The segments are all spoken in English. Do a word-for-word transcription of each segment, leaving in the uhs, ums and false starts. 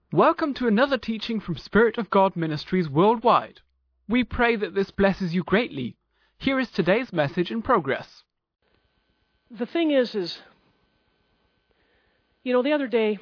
Welcome to another teaching from Spirit of God Ministries worldwide. We pray that this blesses you greatly. Here is today's message in progress. The thing is, is, you know, the other day,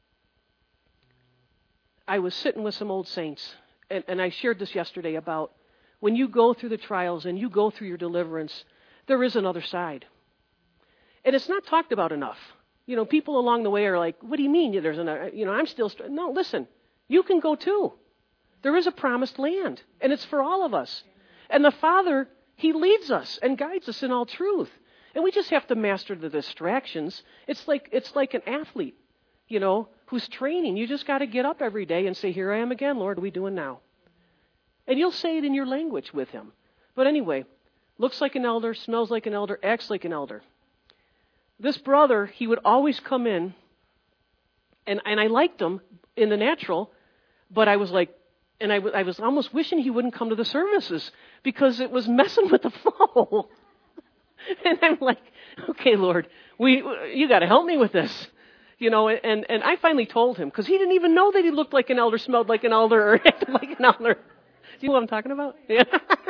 I was sitting with some old saints, and, and I shared this yesterday about when you go through the trials and you go through your deliverance, there is another side. And it's not talked about enough. You know, people along the way are like, what do you mean there's another, you know, I'm still, str-. no, listen, you can go too. There is a promised land, and it's for all of us. And the Father, He leads us and guides us in all truth. And we just have to master the distractions. It's like it's like an athlete, you know, who's training. You just got to get up every day and say, here I am again, Lord, what are we doing now? And you'll say it in your language with Him. But anyway, looks like an elder, smells like an elder, acts like an elder. This brother, he would always come in, and, and I liked him in the natural, but I was like, and I, w- I was almost wishing he wouldn't come to the services because it was messing with the flow. And I'm like, okay, Lord, we you got to help me with this. You know, and, and I finally told him, because he didn't even know that he looked like an elder, smelled like an elder, or acted like an elder. Do you know what I'm talking about? Yeah.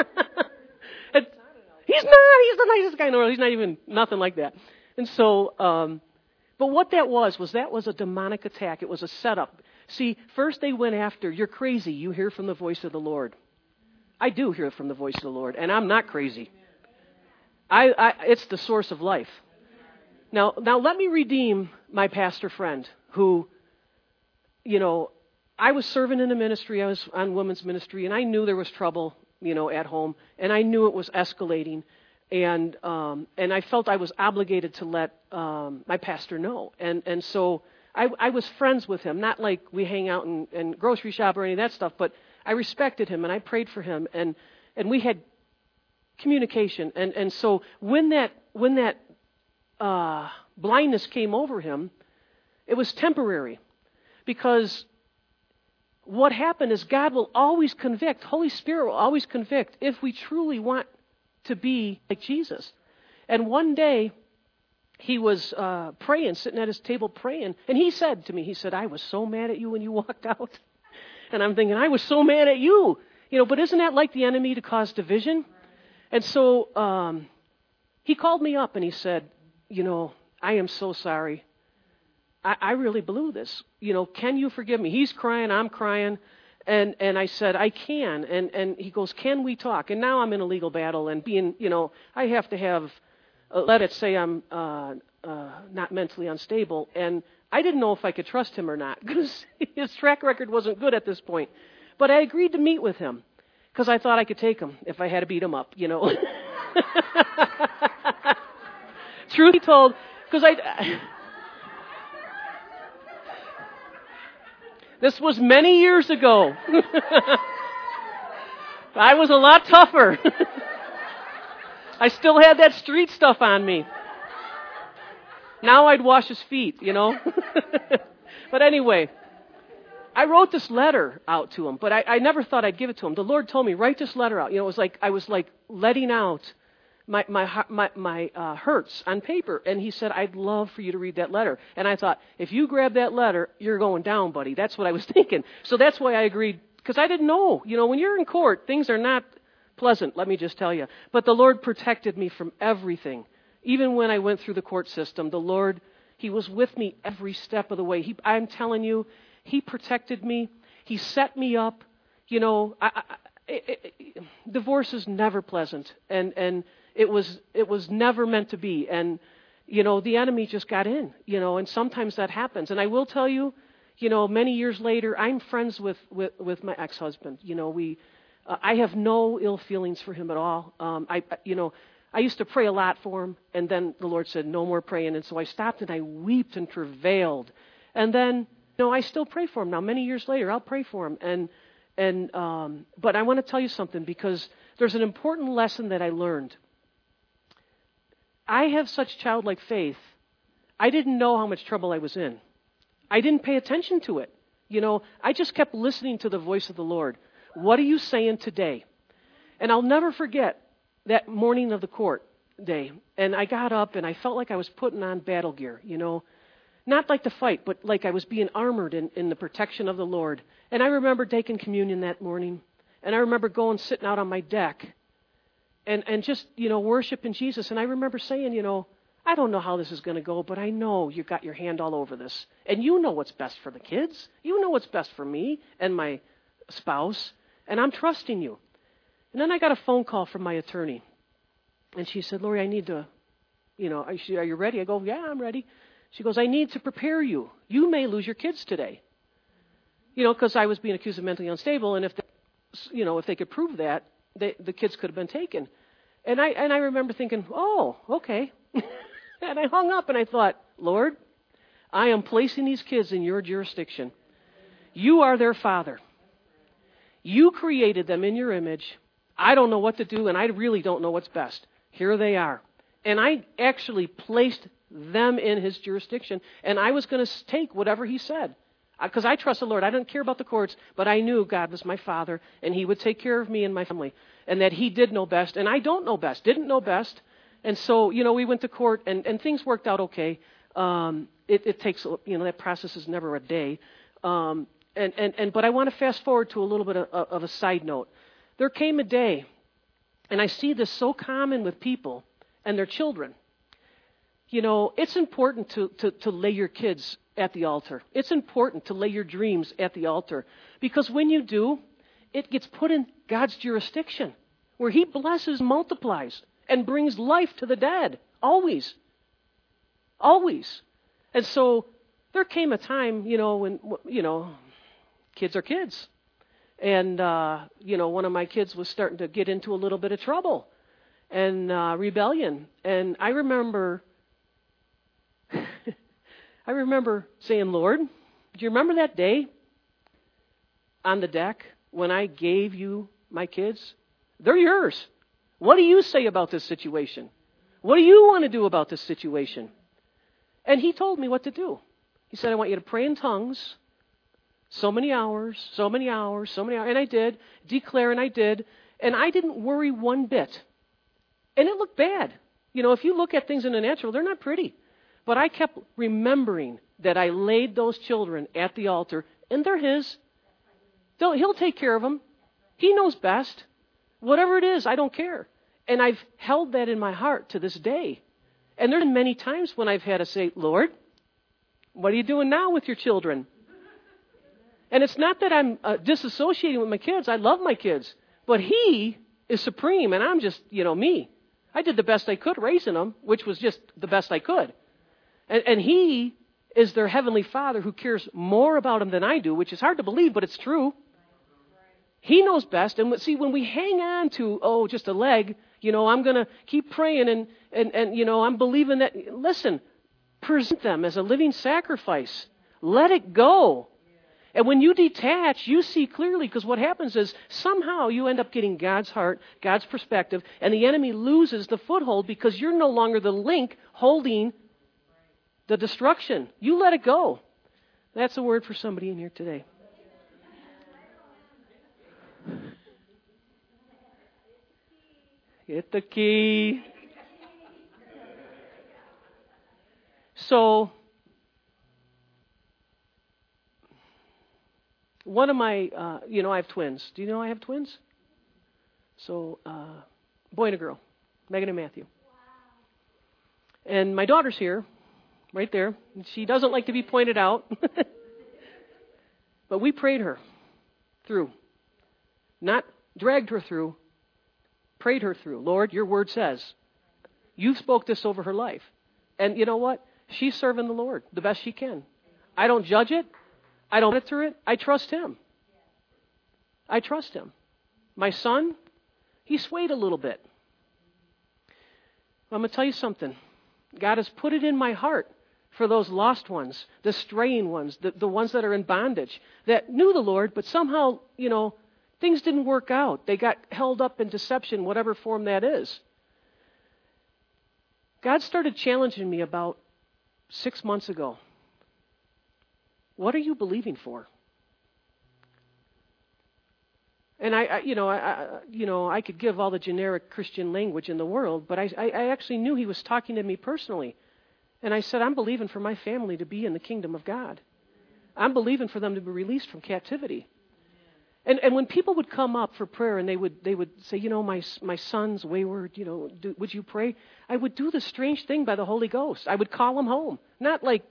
And he's not. He's the nicest guy in the world. He's not even nothing like that. And so, um, but what that was, was that was a demonic attack. It was a setup. See, first they went after, you're crazy. You hear from the voice of the Lord. I do hear from the voice of the Lord, and I'm not crazy. I, I it's the source of life. Now, now let me redeem my pastor friend who, you know, I was serving in the ministry. I was on women's ministry, and I knew there was trouble, you know, at home, and I knew it was escalating. And um, and I felt I was obligated to let um, my pastor know. And and so I, I was friends with him, not like we hang out and, and grocery shop or any of that stuff, but I respected him and I prayed for him, and, and we had communication. And, and so when that when that uh, blindness came over him, it was temporary, because what happened is God will always convict. Holy Spirit will always convict if we truly want to be like Jesus. And one day, he was uh, praying, sitting at his table praying, and he said to me, he said, I was so mad at you when you walked out. And I'm thinking, I was so mad at you. You know, but isn't that like the enemy to cause division? And so um, he called me up and he said, you know, I am so sorry. I, I really blew this. You know, can you forgive me? He's crying, I'm crying. And and I said, I can. And and he goes, can we talk? And now I'm in a legal battle, and being, you know, I have to have, uh, let it say I'm uh, uh, not mentally unstable. And I didn't know if I could trust him or not, because his track record wasn't good at this point. But I agreed to meet with him, because I thought I could take him if I had to beat him up, you know. Truth be told, because I... This was many years ago. I was a lot tougher. I still had that street stuff on me. Now I'd wash his feet, you know. But anyway, I wrote this letter out to him, but I, I never thought I'd give it to him. The Lord told me, write this letter out. You know, it was like I was like letting out my my my, my uh, hurts on paper. And he said, I'd love for you to read that letter. And I thought, if you grab that letter, you're going down, buddy. That's what I was thinking. So that's why I agreed, because I didn't know. You know, when you're in court, things are not pleasant, let me just tell you. But the Lord protected me from everything. Even when I went through the court system, the Lord, He was with me every step of the way. He, I'm telling you, He protected me. He set me up. You know, I, I, it, it, divorce is never pleasant. And, and, It was it was never meant to be. And, you know, the enemy just got in, you know, and sometimes that happens. And I will tell you, you know, many years later, I'm friends with, with, with my ex-husband. You know, we, uh, I have no ill feelings for him at all. Um, I, you know, I used to pray a lot for him, and then the Lord said, no more praying. And so I stopped and I wept and travailed. And then, you know, I still pray for him now. Many years later, I'll pray for him. And, and um, but I want to tell you something, because there's an important lesson that I learned. I have such childlike faith. I didn't know how much trouble I was in. I didn't pay attention to it. You know, I just kept listening to the voice of the Lord. What are you saying today? And I'll never forget that morning of the court day. And I got up and I felt like I was putting on battle gear, you know. Not like the fight, but like I was being armored in, in the protection of the Lord. And I remember taking communion that morning. And I remember going, sitting out on my deck and, and just, you know, worshiping Jesus. And I remember saying, you know, I don't know how this is going to go, but I know you've got your hand all over this. And you know what's best for the kids. You know what's best for me and my spouse. And I'm trusting you. And then I got a phone call from my attorney. And she said, Lori, I need to, you know, are you ready? I go, yeah, I'm ready. She goes, I need to prepare you. You may lose your kids today. You know, because I was being accused of mentally unstable, and if they, you know, if they could prove that, they, the kids could have been taken. And I and I remember thinking, oh, okay. And I hung up and I thought, Lord, I am placing these kids in your jurisdiction. You are their father. You created them in your image. I don't know what to do, and I really don't know what's best. Here they are. And I actually placed them in his jurisdiction, and I was going to take whatever he said. Because I trust the Lord. I didn't care about the courts, but I knew God was my father, and he would take care of me and my family, and that he did know best, and I don't know best, didn't know best. And so, you know, we went to court, and, and things worked out okay. Um, it, it takes, you know, that process is never a day. Um, and, and, and But I want to fast forward to a little bit of, of a side note. There came a day, and I see this so common with people and their children. You know, it's important to, to, to lay your kids at the altar. It's important to lay your dreams at the altar. Because when you do, it gets put in God's jurisdiction, where he blesses, multiplies, and brings life to the dead. Always. Always. And so there came a time, you know, when, you know, kids are kids. And, uh, you know, one of my kids was starting to get into a little bit of trouble and uh, rebellion. And I remember... I remember saying, Lord, do you remember that day on the deck when I gave you my kids? They're yours. What do you say about this situation? What do you want to do about this situation? And he told me what to do. He said, I want you to pray in tongues so many hours, so many hours, so many hours. And I did, declare, and I did. And I didn't worry one bit. And it looked bad. You know, if you look at things in the natural, they're not pretty. But I kept remembering that I laid those children at the altar, and they're his. They'll, he'll take care of them. He knows best. Whatever it is, I don't care. And I've held that in my heart to this day. And there have been many times when I've had to say, Lord, what are you doing now with your children? And it's not that I'm uh, disassociating with my kids. I love my kids. But he is supreme, and I'm just, you know, me. I did the best I could raising them, which was just the best I could. And, and he is their heavenly Father who cares more about them than I do, which is hard to believe, but it's true. He knows best. And see, when we hang on to, oh, just a leg, you know, I'm going to keep praying and, and, and, you know, I'm believing that. Listen, present them as a living sacrifice. Let it go. And when you detach, you see clearly, because what happens is somehow you end up getting God's heart, God's perspective, and the enemy loses the foothold because you're no longer the link holding the destruction. You let it go. That's a word for somebody in here today. Hit the key. So, one of my, uh, you know, I have twins. Do you know I have twins? So, uh, boy and a girl, Megan and Matthew. And my daughter's here. Right there. She doesn't like to be pointed out. But we prayed her through. Not dragged her through. Prayed her through. Lord, your word says. You spoke this over her life. And you know what? She's serving the Lord the best she can. I don't judge it. I don't monitor it. I trust him. I trust him. My son, he swayed a little bit. I'm going to tell you something. God has put it in my heart for those lost ones, the straying ones, the, the ones that are in bondage, that knew the Lord, but somehow, you know, things didn't work out. They got held up in deception, whatever form that is. God started challenging me about six months ago. What are you believing for? And I, I you know, I, I, you know, I could give all the generic Christian language in the world, but I, I, I actually knew he was talking to me personally. And I said, I'm believing for my family to be in the kingdom of God. I'm believing for them to be released from captivity. And and when people would come up for prayer and they would they would say, you know, my my son's wayward, you know, do, would you pray? I would do the strange thing by the Holy Ghost. I would call them home, not like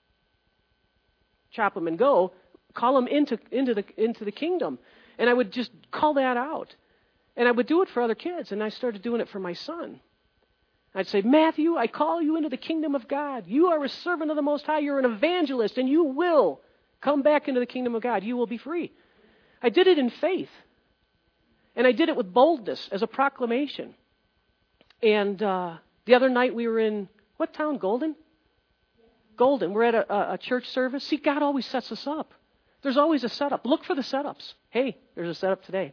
chop them and go, call them into into the into the kingdom, and I would just call that out, and I would do it for other kids, and I started doing it for my son. I'd say, Matthew, I call you into the kingdom of God. You are a servant of the Most High. You're an evangelist, and you will come back into the kingdom of God. You will be free. I did it in faith, and I did it with boldness as a proclamation. And uh, the other night we were in, what town, Golden? Golden. We're at a, a church service. See, God always sets us up. There's always a setup. Look for the setups. Hey, there's a setup today.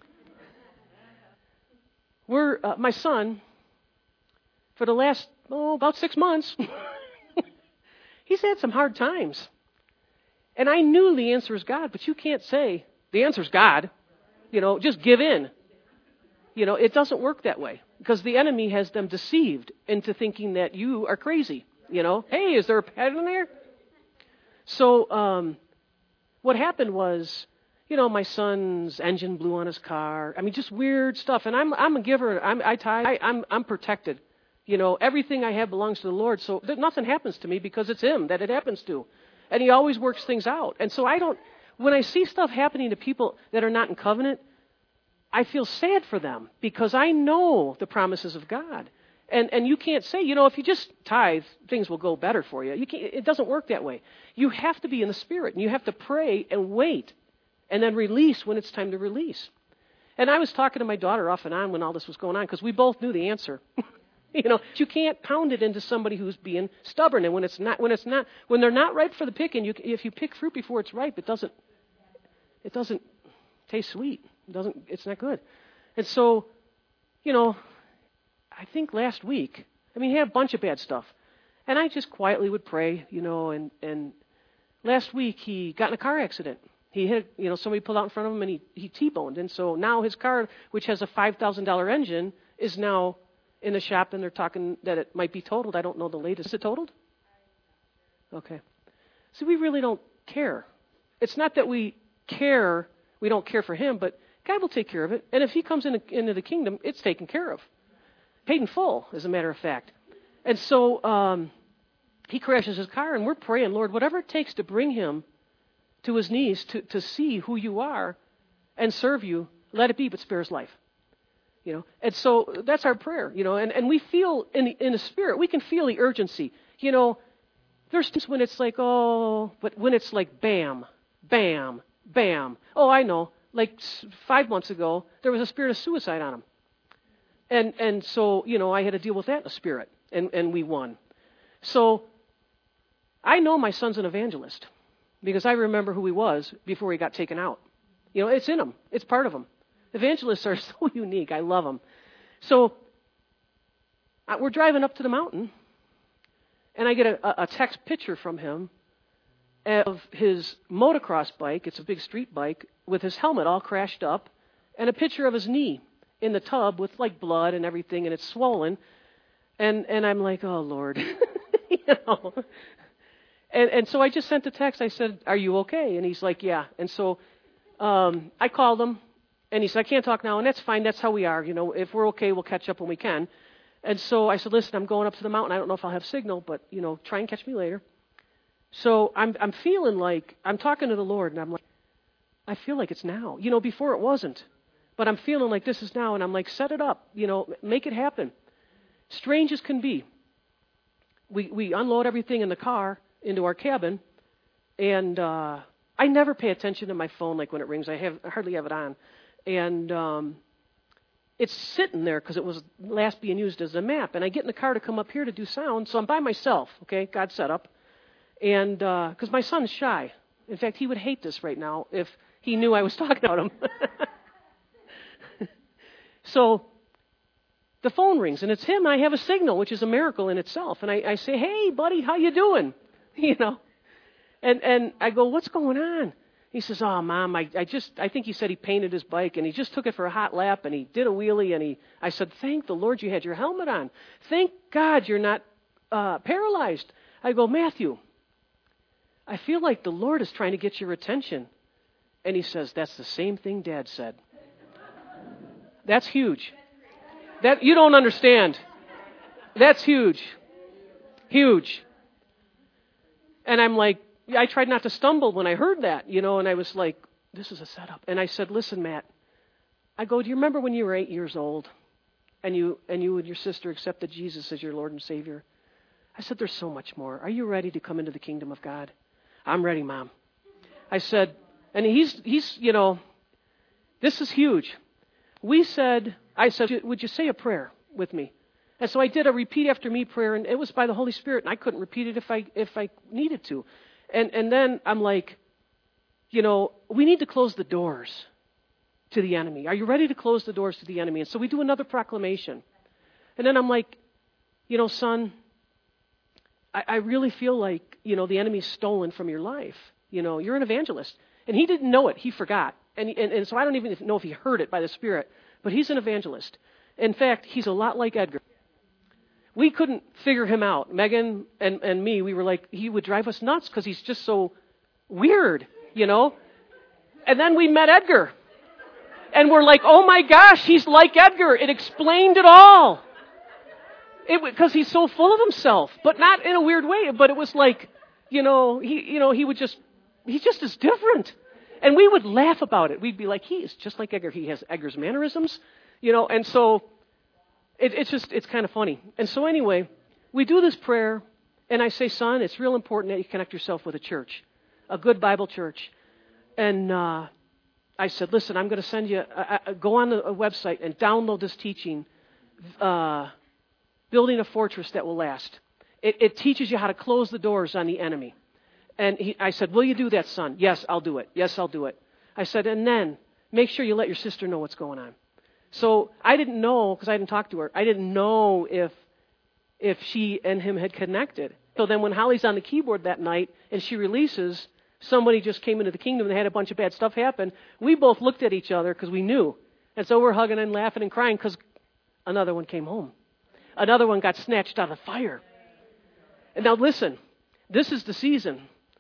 We're uh, my son, for the last, oh, about six months, he's had some hard times. And I knew the answer is God, but you can't say, the answer is God. You know, just give in. You know, it doesn't work that way because the enemy has them deceived into thinking that you are crazy. You know, hey, is there a pet in there? So um, what happened was, you know, my son's engine blew on his car. I mean, just weird stuff. And I'm I'm a giver. I'm I tithe. I, I'm I'm protected. You know, everything I have belongs to the Lord. So that nothing happens to me because it's Him that it happens to. And He always works things out. And so I don't, when I see stuff happening to people that are not in covenant, I feel sad for them because I know the promises of God. And and you can't say, you know, if you just tithe, things will go better for you. You can't, it doesn't work that way. You have to be in the Spirit, and you have to pray and wait, and then release when it's time to release. And I was talking to my daughter off and on when all this was going on because we both knew the answer. You know, you can't pound it into somebody who's being stubborn, and when it's not, when it's not, when they're not ripe for the picking, you, if you pick fruit before it's ripe, it doesn't, it doesn't taste sweet. It doesn't, it's not good. And so, you know, I think last week, I mean, he had a bunch of bad stuff, and I just quietly would pray, you know, and and last week he got in a car accident. He hit, you know, somebody pulled out in front of him, and he he T-boned, and so now his car, which has a five thousand dollars engine, is now in the shop, and they're talking that it might be totaled. I don't know the latest. Is it totaled? Okay. So we really don't care. It's not that we care, we don't care for him, but God will take care of it. And if he comes in, into the kingdom, it's taken care of. Paid in full, as a matter of fact. And so um, he crashes his car, and we're praying, Lord, whatever it takes to bring him to his knees, to, to see who you are and serve you, let it be, but spare his life. You know, and so that's our prayer, you know, and, and we feel in the, in the Spirit, we can feel the urgency. You know, there's times when it's like, oh, but when it's like bam, bam, bam. Oh, I know, like five months ago, there was a spirit of suicide on him. And and so, you know, I had to deal with that in the Spirit, and, and we won. So I know my son's an evangelist because I remember who he was before he got taken out. You know, it's in him. It's part of him. Evangelists are so unique. I love them. So uh, we're driving up to the mountain, and I get a, a text picture from him of his motocross bike. It's a big street bike with his helmet all crashed up, and a picture of his knee in the tub with like blood and everything, and it's swollen. And and I'm like, oh Lord, you know. And and so I just sent a text. I said, "Are you okay?" And he's like, "Yeah." And so um, I called him. And he said, I can't talk now, and that's fine. That's how we are. You know, if we're okay, we'll catch up when we can. And so I said, listen, I'm going up to the mountain. I don't know if I'll have signal, but, you know, try and catch me later. So I'm I'm feeling like, I'm talking to the Lord, and I'm like, I feel like it's now. You know, before it wasn't. But I'm feeling like this is now, and I'm like, set it up. You know, make it happen. Strange as can be. We, we unload everything in the car into our cabin, and uh, I never pay attention to my phone like when it rings. I have I hardly have it on. And um, it's sitting there because it was last being used as a map. And I get in the car to come up here to do sound, so I'm by myself, okay, God set up. And because uh, my son's shy. In fact, he would hate this right now if he knew I was talking about him. So the phone rings, and it's him, and I have a signal, which is a miracle in itself. And I, I say, hey, buddy, how you doing? You know, and and I go, what's going on? He says, oh, Mom, I, I just, I think he said he painted his bike, and he just took it for a hot lap, and he did a wheelie, and he, I said, thank the Lord you had your helmet on. Thank God you're not uh, paralyzed. I go, Matthew, I feel like the Lord is trying to get your attention. And he says, that's the same thing Dad said. That's huge. That you don't understand. That's huge. Huge. And I'm like, I tried not to stumble when I heard that, you know, and I was like, this is a setup. And I said, listen, Matt, I go, do you remember when you were eight years old and you and you and your sister accepted Jesus as your Lord and Savior? I said, there's so much more. Are you ready to come into the kingdom of God? I'm ready, Mom. I said, and he's, he's, you know, this is huge. We said, I said, would you say a prayer with me? And so I did a repeat after me prayer, and it was by the Holy Spirit, and I couldn't repeat it if I if I needed to. And and then I'm like, you know, we need to close the doors to the enemy. Are you ready to close the doors to the enemy? And so we do another proclamation. And then I'm like, you know, son, I, I really feel like, you know, the enemy's stolen from your life. You know, you're an evangelist. And he didn't know it. He forgot. And, and, and so I don't even know if he heard it by the Spirit. But he's an evangelist. In fact, he's a lot like Edgar. We couldn't figure him out. Megan and, and me, we were like, he would drive us nuts because he's just so weird, you know. And then we met Edgar. And we're like, oh my gosh, he's like Edgar. It explained it all. It because he's so full of himself, but not in a weird way. But it was like, you know, he, you know, he would just, he just is different. And we would laugh about it. We'd be like, he is just like Edgar. He has Edgar's mannerisms, you know. And so it, it's just, it's kind of funny. And so anyway, we do this prayer, and I say, son, it's real important that you connect yourself with a church, a good Bible church. And uh, I said, listen, I'm going to send you, uh, uh, go on a website and download this teaching, uh, Building a Fortress That Will Last. It, it teaches you how to close the doors on the enemy. And he, I said, will you do that, son? Yes, I'll do it. Yes, I'll do it. I said, and then make sure you let your sister know what's going on. So I didn't know, because I didn't talk to her, I didn't know if if she and him had connected. So then when Holly's on the keyboard that night and she releases, somebody just came into the kingdom and they had a bunch of bad stuff happen. We both looked at each other because we knew. And so we're hugging and laughing and crying because another one came home. Another one got snatched out of the fire. And now listen, this is the season.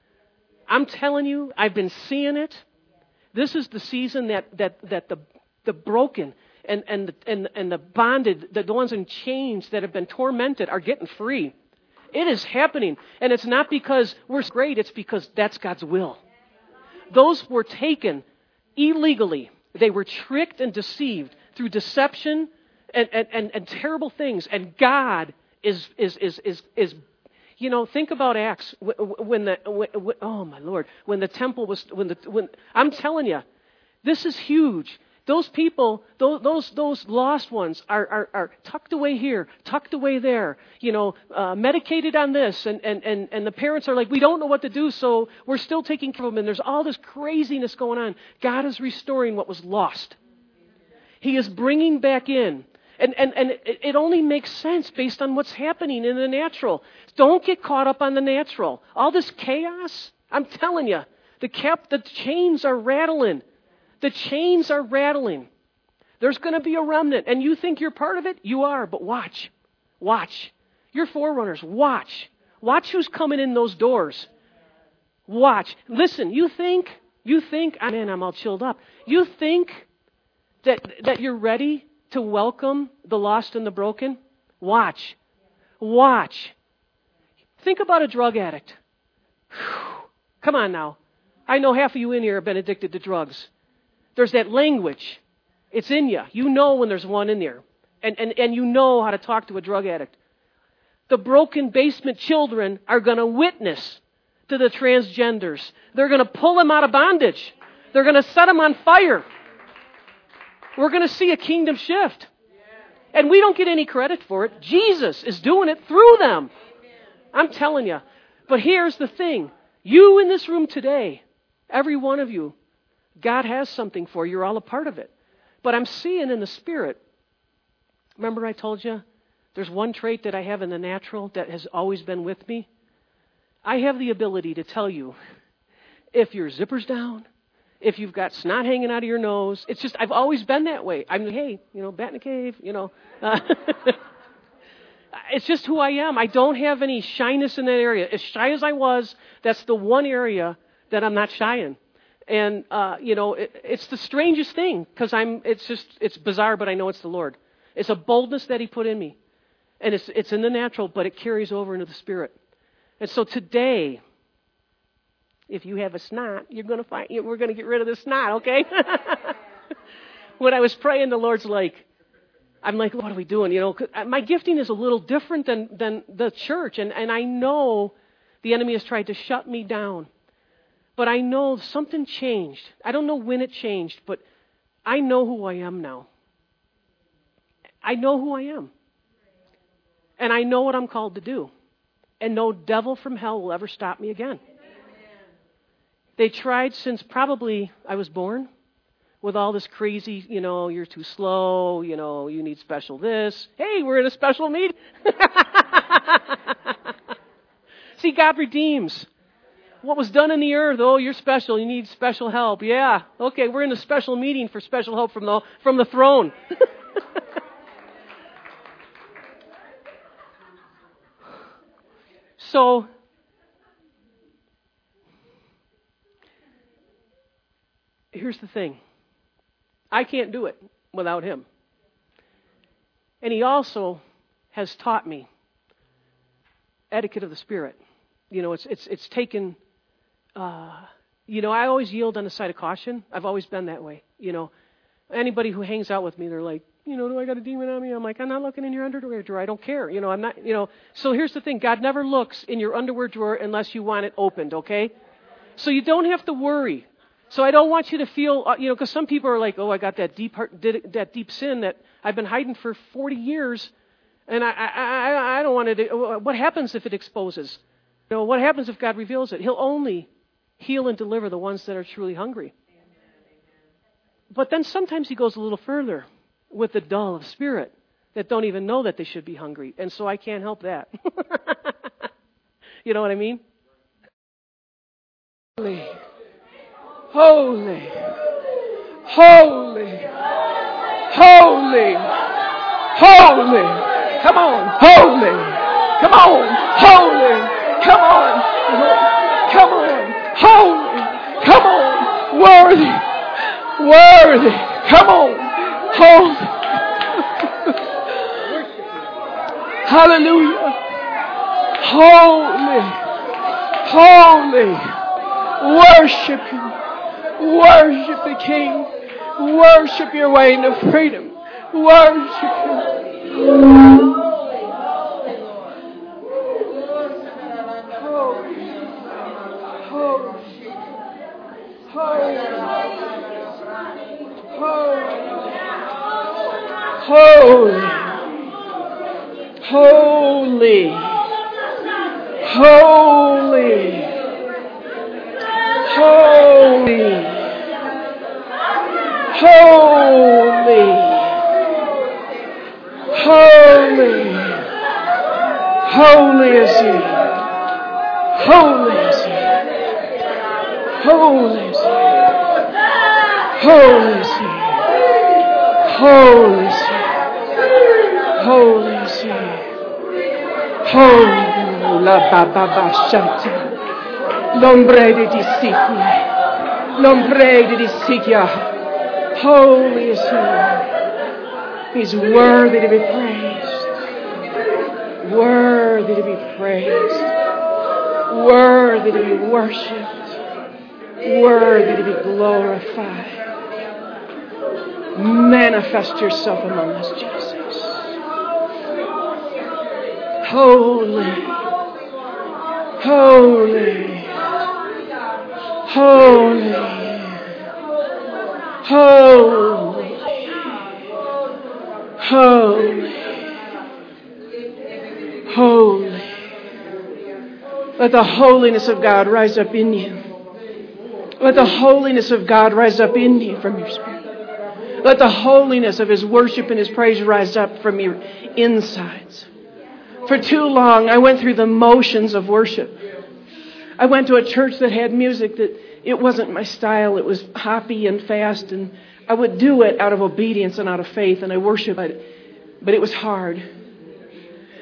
I'm telling you, I've been seeing it. This is the season that that that the the broken and and the, and and the bonded, the, the ones in chains that have been tormented are getting free. It is happening, and it's not because we're great. It's because that's God's will. Those were taken illegally. They were tricked and deceived through deception and and and, and terrible things. And God is is is is is. You know, think about Acts when the when, oh my Lord, when the temple was when the when I'm telling you, this is huge. Those people, those those, those lost ones are, are are tucked away here, tucked away there. You know, uh, medicated on this, and, and and and the parents are like, we don't know what to do, so we're still taking care of them. And there's all this craziness going on. God is restoring what was lost. He is bringing back in. And, and, and it only makes sense based on what's happening in the natural. Don't get caught up on the natural. All this chaos, I'm telling you, the cap, the chains are rattling. The chains are rattling. There's going to be a remnant. And you think you're part of it? You are. But watch. Watch. You're forerunners. Watch. Watch who's coming in those doors. Watch. Listen, you think, you think, oh, man, I'm all chilled up. You think that that you're ready to welcome the lost and the broken? Watch. Watch. Think about a drug addict. Whew. Come on now. I know half of you in here have been addicted to drugs. There's that language. It's in you. You know when there's one in there. And, and, and you know how to talk to a drug addict. The broken basement children are going to witness to the transgenders. They're going to pull them out of bondage. They're going to set them on fire. We're going to see a kingdom shift. And we don't get any credit for it. Jesus is doing it through them. I'm telling you. But here's the thing. You in this room today, every one of you, God has something for you. You're all a part of it. But I'm seeing in the Spirit. Remember I told you there's one trait that I have in the natural that has always been with me? I have the ability to tell you if your zipper's down, if you've got snot hanging out of your nose. It's just, I've always been that way. I'm, hey, you know, bat in a cave, you know. Uh, It's just who I am. I don't have any shyness in that area. As shy as I was, that's the one area that I'm not shy in. And, uh, you know, it, it's the strangest thing because I'm, it's just, it's bizarre, but I know it's the Lord. It's a boldness that He put in me. And it's, it's in the natural, but it carries over into the Spirit. And so today, if you have a snot, you're going to find, we're going to get rid of the snot, okay? When I was praying, the Lord's like, I'm like, what are we doing? You know, my gifting is a little different than, than the church. And, and I know the enemy has tried to shut me down. But I know something changed. I don't know when it changed, but I know who I am now. I know who I am. And I know what I'm called to do. And no devil from hell will ever stop me again. They tried since probably I was born with all this crazy, you know, you're too slow, you know, you need special this. Hey, we're in a special meeting. See, God redeems. What was done in the earth, oh, you're special, you need special help. Yeah, okay, we're in a special meeting for special help from the, from the throne. So, here's the thing. I can't do it without Him. And He also has taught me etiquette of the Spirit. You know, it's it's it's taken, uh, you know, I always yield on the side of caution. I've always been that way. You know, anybody who hangs out with me, they're like, you know, do I got a demon on me? I'm like, I'm not looking in your underwear drawer. I don't care. You know, I'm not, you know. So here's the thing. God never looks in your underwear drawer unless you want it opened, okay? So you don't have to worry. So I don't want you to feel, uh, you know, because some people are like, oh, I got that deep heart, did, that deep sin that I've been hiding for forty years, and I, I, I, I don't want to. What happens if it exposes? You know, what happens if God reveals it? He'll only heal and deliver the ones that are truly hungry. But then sometimes He goes a little further with the dull of spirit that don't even know that they should be hungry, and so I can't help that. You know what I mean? Holy. Holy, holy, holy, holy, come on, holy, come on, holy, come on, come on, holy, come on, worthy, worthy, come on, holy, hallelujah, holy, holy, worship Him. Worship the King. Worship your way into freedom. Worship Him. Holy, holy, holy, holy. Holy, holy, holy is He, holy is He, holy is He, holy is He, holy is He, holy is He, holy, la baba bashanta, l'ombre de disikia, l'ombre de disikia. Holy is He. He's worthy to be praised. Worthy to be praised. Worthy to be worshipped. Worthy to be glorified. Manifest yourself among us, Jesus. Holy. Holy. Holy. Holy, holy, holy. Let the holiness of God rise up in you. Let the holiness of God rise up in you from your spirit. Let the holiness of His worship and His praise rise up from your insides. For too long, I went through the motions of worship. I went to a church that had music that it wasn't my style. It was hoppy and fast, and I would do it out of obedience and out of faith, and I worshiped it, but it was hard.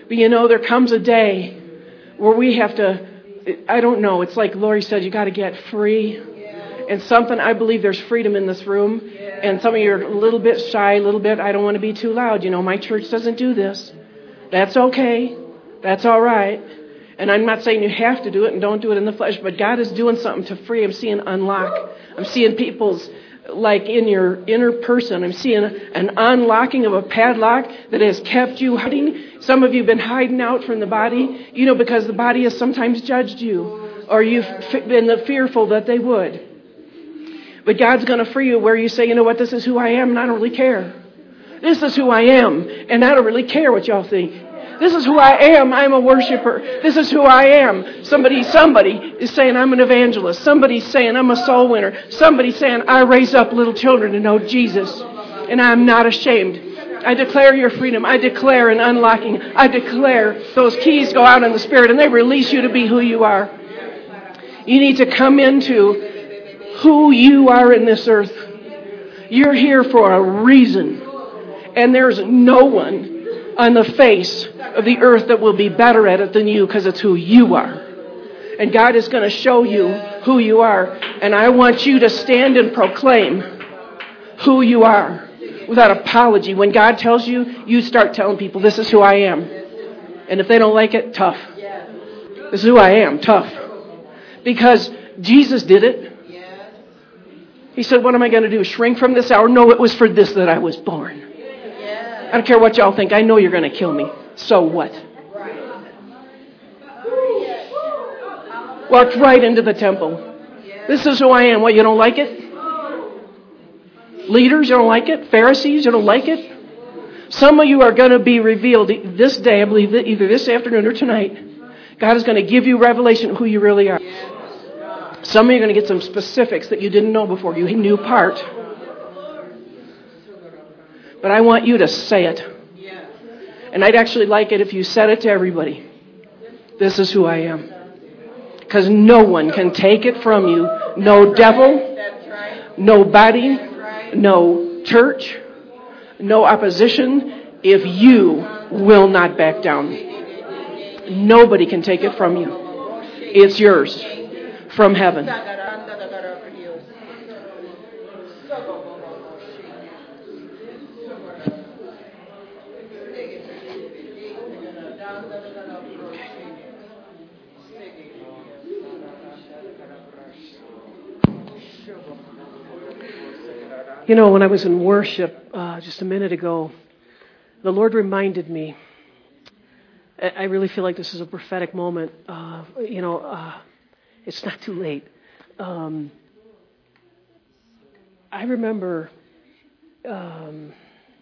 But you know, there comes a day where we have to, I don't know, it's like Lori said, you got to get free. And something, I believe there's freedom in this room. And some of you are a little bit shy, a little bit, I don't want to be too loud. You know, my church doesn't do this. That's okay. That's all right. And I'm not saying you have to do it and don't do it in the flesh, but God is doing something to free. I'm seeing unlock. I'm seeing people's, like in your inner person, I'm seeing an unlocking of a padlock that has kept you hiding. Some of you have been hiding out from the body, you know, because the body has sometimes judged you, or you've been fearful that they would. But God's going to free you where you say, you know what, this is who I am and I don't really care. This is who I am and I don't really care what y'all think. This is who I am. I'm a worshiper. This is who I am. Somebody, somebody is saying I'm an evangelist. Somebody's saying I'm a soul winner. Somebody's saying I raise up little children to know Jesus. And I'm not ashamed. I declare your freedom. I declare an unlocking. I declare those keys go out in the Spirit and they release you to be who you are. You need to come into who you are in this earth. You're here for a reason. And there's no one on the face of the earth that will be better at it than you, because it's who you are. And God is going to show you who you are. And I want you to stand and proclaim who you are without apology. When God tells you, you start telling people, this is who I am. And if they don't like it, tough. This is who I am, tough. Because Jesus did it. He said, what am I going to do? Shrink from this hour? No, it was for this that I was born. I don't care what y'all think. I know you're going to kill me. So what? Walked right into the temple. This is who I am. What, you don't like it? Leaders, you don't like it? Pharisees, you don't like it? Some of you are going to be revealed this day, I believe, either this afternoon or tonight. God is going to give you revelation of who you really are. Some of you are going to get some specifics that you didn't know before. You knew part. But I want you to say it. And I'd actually like it if you said it to everybody. This is who I am. Because no one can take it from you. No devil, nobody, no church, no opposition, if you will not back down. Nobody can take it from you. It's yours from heaven. You know, when I was in worship uh, just a minute ago, the Lord reminded me, I really feel like this is a prophetic moment. Uh, you know, uh, it's not too late. Um, I remember um,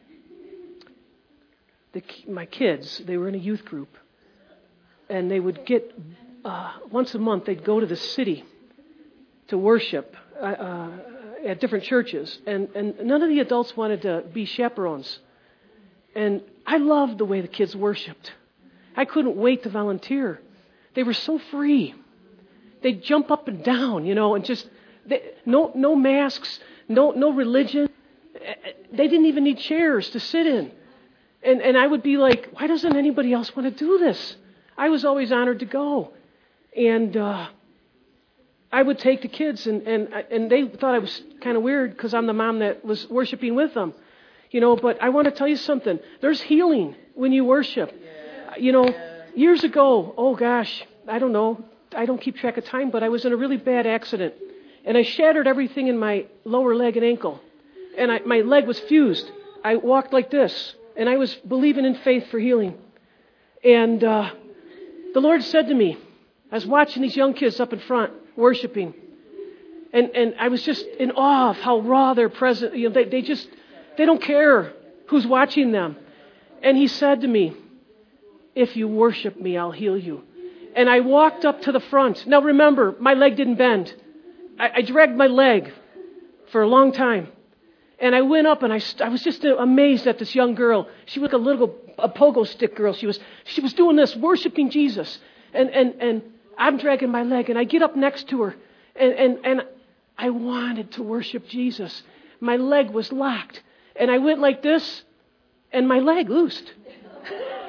the, my kids, they were in a youth group, and they would get, uh, once a month, they'd go to the city to worship uh, at different churches, and, and none of the adults wanted to be chaperones. And I loved the way the kids worshiped. I couldn't wait to volunteer. They were so free. They'd jump up and down, you know, and just, they, no no masks, no no religion. They didn't even need chairs to sit in. And and I would be like, why doesn't anybody else want to do this? I was always honored to go. And uh, I would take the kids, and, and, and they thought I was kind of weird because I'm the mom that was worshiping with them. You know, but I want to tell you something. There's healing when you worship. You know, years ago, oh gosh, I don't know. I don't keep track of time, but I was in a really bad accident. And I shattered everything in my lower leg and ankle. And I, my leg was fused. I walked like this. And I was believing in faith for healing. And uh, the Lord said to me, I was watching these young kids up in front, worshiping. And and I was just in awe of how raw they're present. You know, they, they just, they don't care who's watching them. And He said to me, if you worship me, I'll heal you. And I walked up to the front. Now remember, my leg didn't bend. I, I dragged my leg for a long time. And I went up and I, I was just amazed at this young girl. She was like a little a pogo stick girl. She was she was doing this, worshiping Jesus. And and and I'm dragging my leg, and I get up next to her, and and and I wanted to worship Jesus. My leg was locked, and I went like this, and my leg loosed.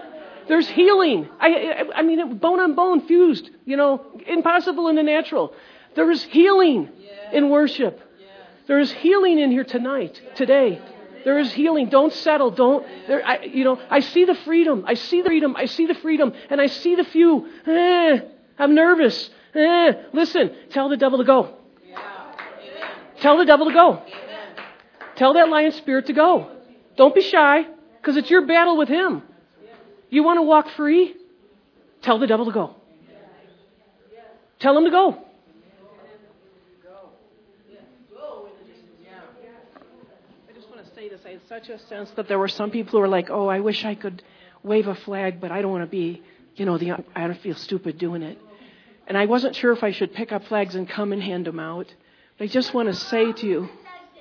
There's healing. I, I, I mean, bone on bone fused, you know, impossible in the natural. There is healing in worship. There is healing in here tonight, today. There is healing. Don't settle. Don't, there, I, you know, I see the freedom. I see the freedom. I see the freedom. And I see the few. Eh, I'm nervous. Eh, listen, tell the devil to go. Tell the devil to go. Tell that lion spirit to go. Don't be shy, because it's your battle with him. You want to walk free? Tell the devil to go. Tell him to go. I just want to say this. I had such a sense that there were some people who were like, oh, I wish I could wave a flag, but I don't want to be, you know, the I don't feel stupid doing it. And I wasn't sure if I should pick up flags and come and hand them out. But I just want to say to you,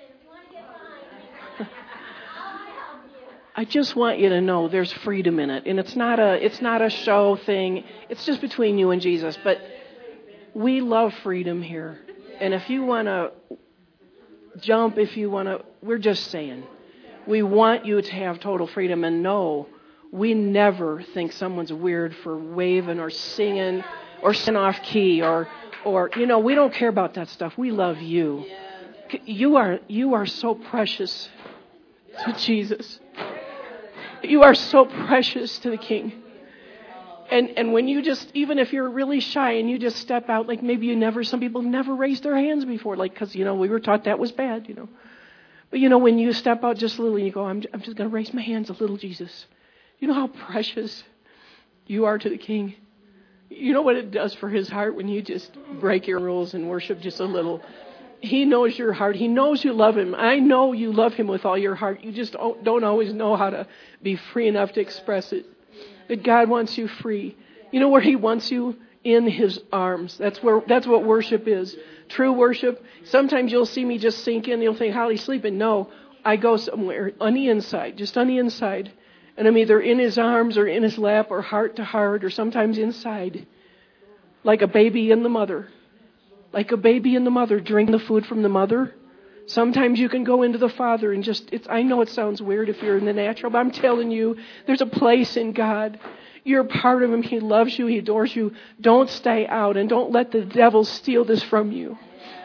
I just want you to know there's freedom in it. And it's not a it's not a show thing. It's just between you and Jesus. But we love freedom here. And if you want to jump, if you want to, we're just saying. We want you to have total freedom. And no, we never think someone's weird for waving or singing or singing off key or, or you know, we don't care about that stuff. We love you. You are you are so precious to Jesus. You are so precious to the King. And and when you just, even if you're really shy and you just step out, like maybe you never, some people never raised their hands before, like, because, you know, we were taught that was bad, you know. But, you know, when you step out just a little and you go, I'm, I'm just going to raise my hands a little, Jesus. You know how precious you are to the King. You know what it does for his heart when you just break your rules and worship just a little. He knows your heart. He knows you love him. I know you love him with all your heart. You just don't always know how to be free enough to express it. But God wants you free. You know where he wants you? In his arms. That's where. That's what worship is. True worship. Sometimes you'll see me just sink in. You'll think, Holly's sleeping. No, I go somewhere on the inside, just on the inside. And I'm either in his arms or in his lap or heart to heart or sometimes inside. Like a baby in the mother. Like a baby in the mother, drink the food from the mother. Sometimes you can go into the Father and just, it's, I know it sounds weird if you're in the natural, but I'm telling you, there's a place in God. You're part of him. He loves you. He adores you. Don't stay out and don't let the devil steal this from you.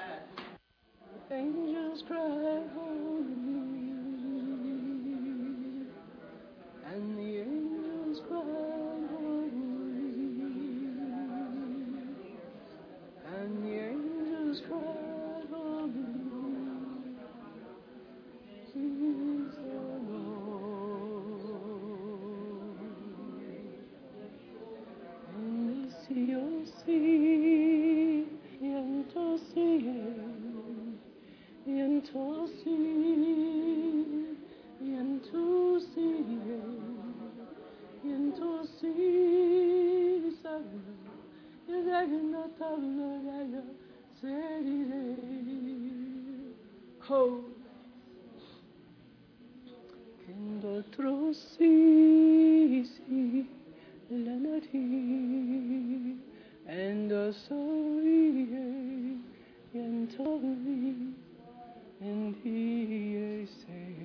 Angels cry holy, and the angels cry holy, and the angels cry holy, he's alone. And the sea, oh sea, yento sea, yento sea, yento sea, yento sea, yagna tabla serire. Oh, kendo trosi si la nati and the soy yantori and he say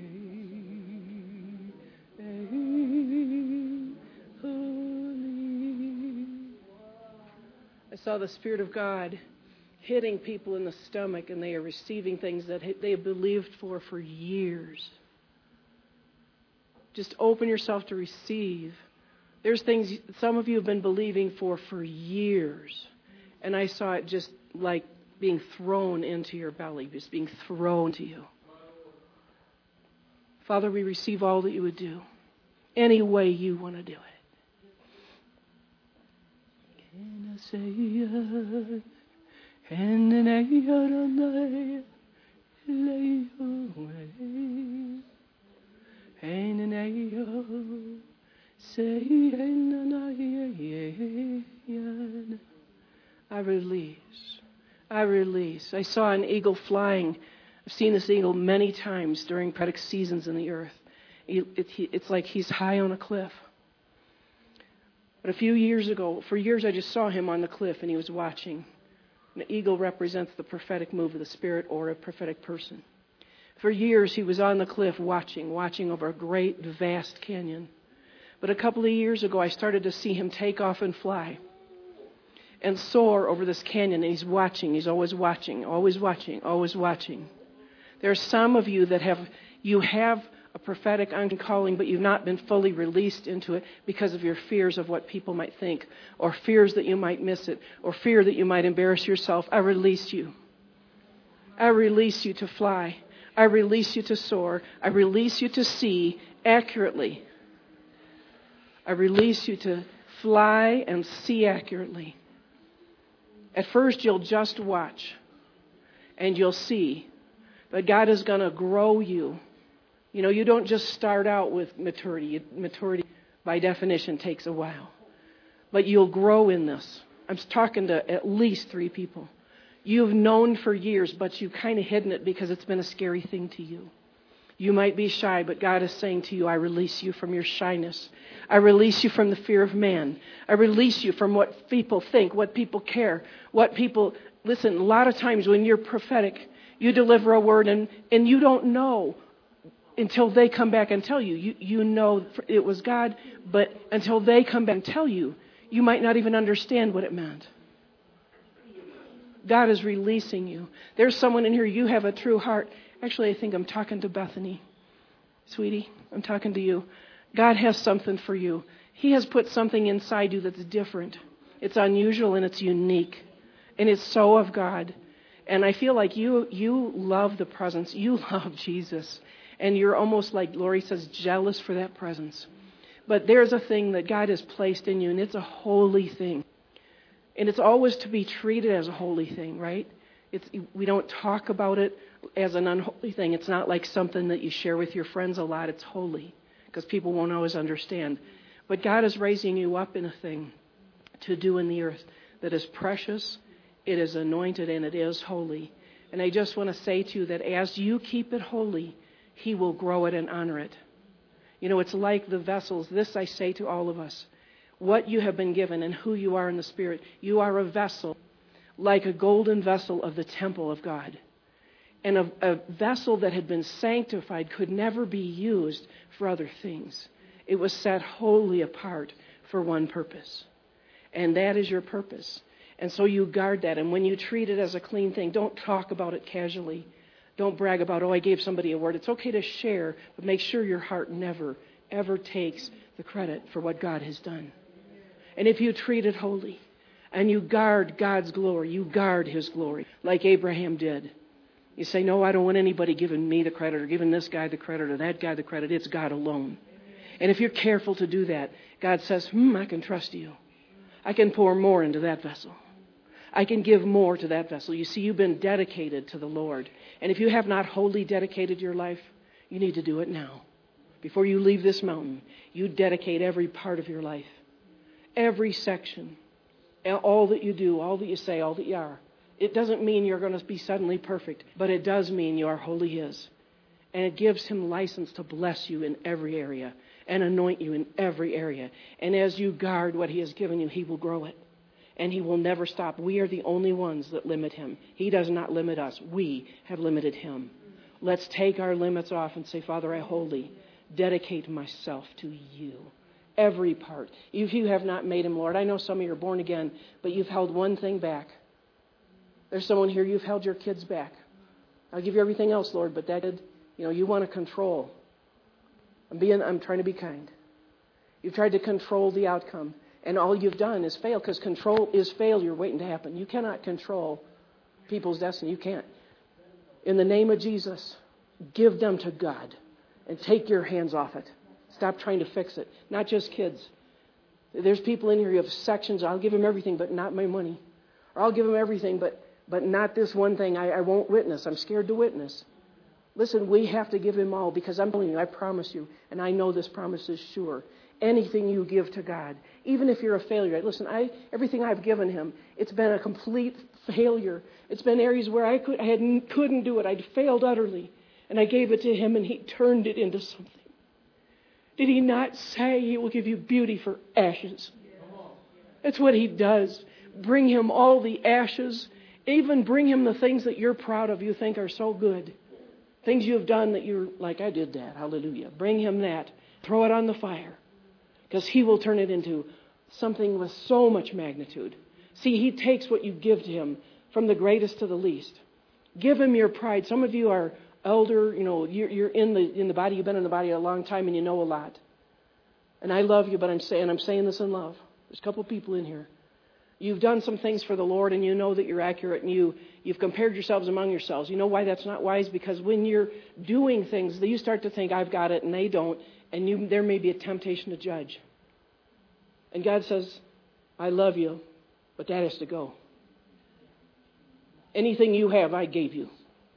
holy. I saw the Spirit of God hitting people in the stomach, and they are receiving things that they have believed for for years. Just open yourself to receive. There's things some of you have been believing for for years. And I saw it just like being thrown into your belly, just being thrown to you. Father, we receive all that you would do, any way you want to do it. Can I say it? And then I lay away. And then I say, I release. I release. I saw an eagle flying. I've seen this eagle many times during prophetic seasons in the earth. It, it, it's like he's high on a cliff. But a few years ago, for years I just saw him on the cliff and he was watching. An eagle represents the prophetic move of the Spirit or a prophetic person. For years he was on the cliff watching, watching over a great, vast canyon. But a couple of years ago, I started to see him take off and fly and soar over this canyon. And he's watching. He's always watching, always watching, always watching. There are some of you that have, you have a prophetic calling, but you've not been fully released into it because of your fears of what people might think, or fears that you might miss it, or fear that you might embarrass yourself. I release you. I release you to fly. I release you to soar. I release you to see accurately. I release you to fly and see accurately. At first, you'll just watch, and you'll see. But God is going to grow you. You know, you don't just start out with maturity. Maturity, by definition, takes a while. But you'll grow in this. I'm talking to at least three people. You've known for years, but you've kind of hidden it because it's been a scary thing to you. You might be shy, but God is saying to you, I release you from your shyness. I release you from the fear of man. I release you from what people think, what people care, what people... Listen, a lot of times when you're prophetic, you deliver a word and, and you don't know until they come back and tell you. you. You know it was God, but until they come back and tell you, you might not even understand what it meant. God is releasing you. There's someone in here, you have a true heart. Actually, I think I'm talking to Bethany. Sweetie, I'm talking to you. God has something for you. He has put something inside you that's different. It's unusual and it's unique. And it's so of God. And I feel like you you love the presence. You love Jesus. And you're almost like Lori says, jealous for that presence. But there's a thing that God has placed in you, and it's a holy thing. And it's always to be treated as a holy thing, right? It's we don't talk about it as an unholy thing. It's not like something that you share with your friends a lot. It's holy because people won't always understand. But God is raising you up in a thing to do in the earth that is precious, it is anointed, and it is holy. And I just want to say to you that as you keep it holy, He will grow it and honor it. You know, it's like the vessels. This I say to all of us. What you have been given and who you are in the Spirit. You are a vessel, like a golden vessel of the temple of God. And a, a vessel that had been sanctified could never be used for other things. It was set wholly apart for one purpose. And that is your purpose. And so you guard that. And when you treat it as a clean thing, don't talk about it casually. Don't brag about, oh, I gave somebody a word. It's okay to share, but make sure your heart never, ever takes the credit for what God has done. And if you treat it holy and you guard God's glory, you guard His glory like Abraham did. You say, no, I don't want anybody giving me the credit or giving this guy the credit or that guy the credit. It's God alone. And if you're careful to do that, God says, hmm, I can trust you. I can pour more into that vessel. I can give more to that vessel. You see, you've been dedicated to the Lord. And if you have not wholly dedicated your life, you need to do it now. Before you leave this mountain, you dedicate every part of your life. Every section. All that you do, all that you say, all that you are. It doesn't mean you're going to be suddenly perfect, but it does mean you are wholly His. And it gives Him license to bless you in every area and anoint you in every area. And as you guard what He has given you, He will grow it. And He will never stop. We are the only ones that limit Him. He does not limit us. We have limited Him. Let's take our limits off and say, Father, I wholly dedicate myself to You. Every part. If you have not made Him Lord, I know some of you are born again, but you've held one thing back. There's someone here, you've held your kids back. I'll give you everything else, Lord, but that, you know, you want to control. I'm being, I'm trying to be kind. You've tried to control the outcome. And all you've done is fail, because control is failure waiting to happen. You cannot control people's destiny. You can't. In the name of Jesus, give them to God and take your hands off it. Stop trying to fix it. Not just kids. There's people in here who have sections. I'll give them everything, but not my money. Or I'll give them everything, but, but not this one thing. I, I won't witness. I'm scared to witness. Listen, we have to give Him all, because I'm telling you, I promise you, and I know this promise is sure. Anything you give to God, even if you're a failure. Listen, I everything I've given Him, it's been a complete failure. It's been areas where I could I had, couldn't do it. I'd failed utterly. And I gave it to Him, and He turned it into something. Did He not say He will give you beauty for ashes? That's what He does. Bring Him all the ashes. Even bring Him the things that you're proud of, you think are so good. Things you have done that you're like, I did that. Hallelujah. Bring Him that. Throw it on the fire. because He will turn it into something with so much magnitude. See, He takes what you give to Him from the greatest to the least. Give Him your pride. Some of you are elder, you know, you're, you're in the in the body, you've been in the body a long time and you know a lot. And I love you, but I'm saying I'm saying this in love. There's a couple of people in here. You've done some things for the Lord and you know that you're accurate and you, you've compared yourselves among yourselves. You know why that's not wise? Because when you're doing things, you start to think, I've got it, and they don't, and you, there may be a temptation to judge. And God says, I love you, but that has to go. Anything you have, I gave you.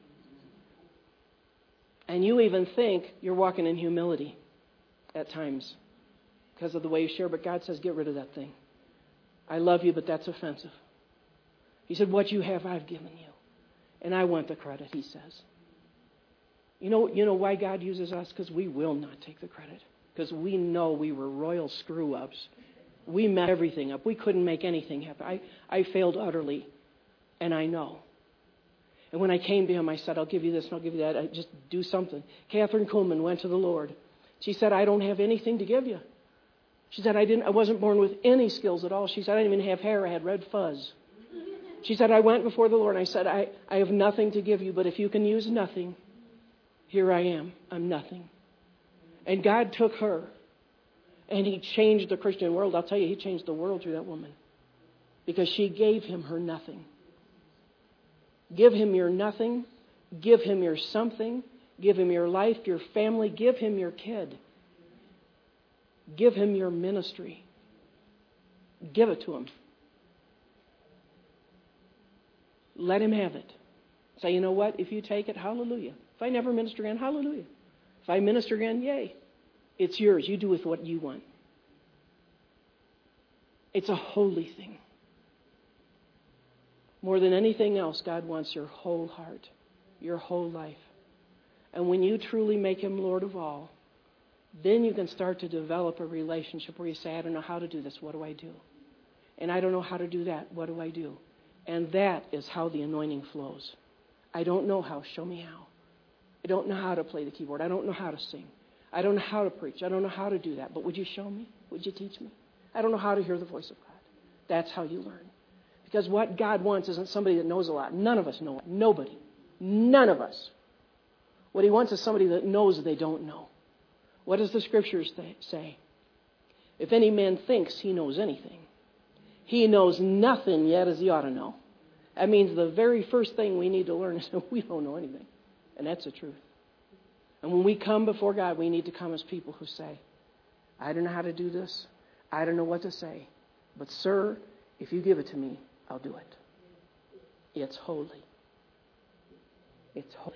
And you even think you're walking in humility at times because of the way you share, but God says, get rid of that thing. I love you, but that's offensive. He said, what you have, I've given you. And I want the credit, He says. You know, you know why God uses us? Because we will not take the credit. Because we know we were royal screw-ups. We messed everything up. We couldn't make anything happen. I, I failed utterly, and I know. And when I came to Him, I said, I'll give you this and I'll give you that. I just do something. Catherine Kuhlman went to the Lord. She said, I don't have anything to give you. She said, I didn't. I wasn't born with any skills at all. She said, I didn't even have hair. I had red fuzz. She said, I went before the Lord and I said, I, I have nothing to give you, but if you can use nothing, here I am. I'm nothing. And God took her and He changed the Christian world. I'll tell you, He changed the world through that woman because she gave Him her nothing. Give Him your nothing. Give Him your something. Give Him your life, your family. Give Him your kid. Give Him your ministry. Give it to Him. Let Him have it. Say, you know what? If you take it, hallelujah. If I never minister again, hallelujah. If I minister again, yay. It's yours. You do with what you want. It's a holy thing. More than anything else, God wants your whole heart, your whole life. And when you truly make Him Lord of all, then you can start to develop a relationship where you say, I don't know how to do this. What do I do? And I don't know how to do that. What do I do? And that is how the anointing flows. I don't know how. Show me how. I don't know how to play the keyboard. I don't know how to sing. I don't know how to preach. I don't know how to do that. But would you show me? Would you teach me? I don't know how to hear the voice of God. That's how you learn. Because what God wants isn't somebody that knows a lot. None of us know it. Nobody. None of us. What He wants is somebody that knows they don't know. What does the Scriptures th- say? If any man thinks he knows anything, he knows nothing yet as he ought to know. That means the very first thing we need to learn is that we don't know anything. And that's the truth. And when we come before God, we need to come as people who say, I don't know how to do this. I don't know what to say. But, sir, if you give it to me, I'll do it. It's holy. It's holy.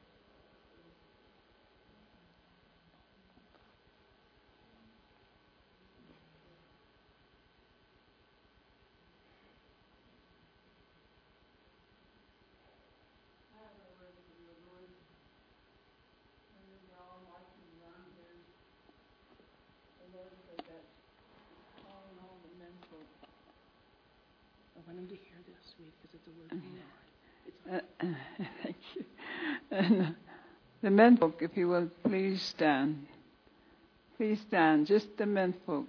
I want him to hear this, sweet, because it's a word from the Lord. Uh, uh, thank you. And uh, the men folk, if you will, please stand. Please stand, just the men folk.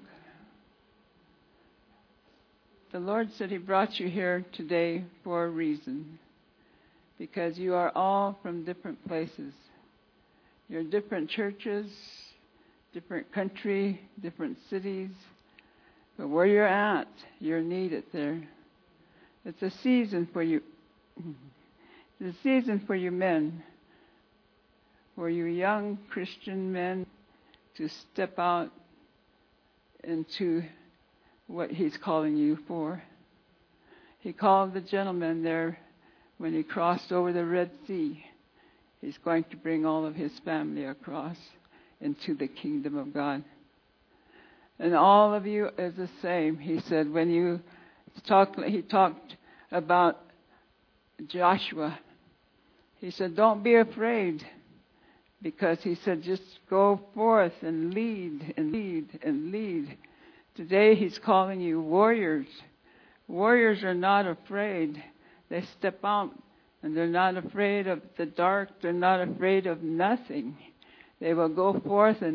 The Lord said He brought you here today for a reason, because you are all from different places. You're different churches, different country, different cities. But where you're at, you're needed there. It's a season for you. It's a season for you men, for you young Christian men, to step out into what He's calling you for. He called the gentleman there when he crossed over the Red Sea. He's going to bring all of his family across into the kingdom of God. And all of you is the same. He said when you talk, he talked about Joshua. He said, don't be afraid, because he said, just go forth and lead and lead and lead. Today He's calling you warriors. Warriors are not afraid. They step out and they're not afraid of the dark. They're not afraid of nothing. They will go forth and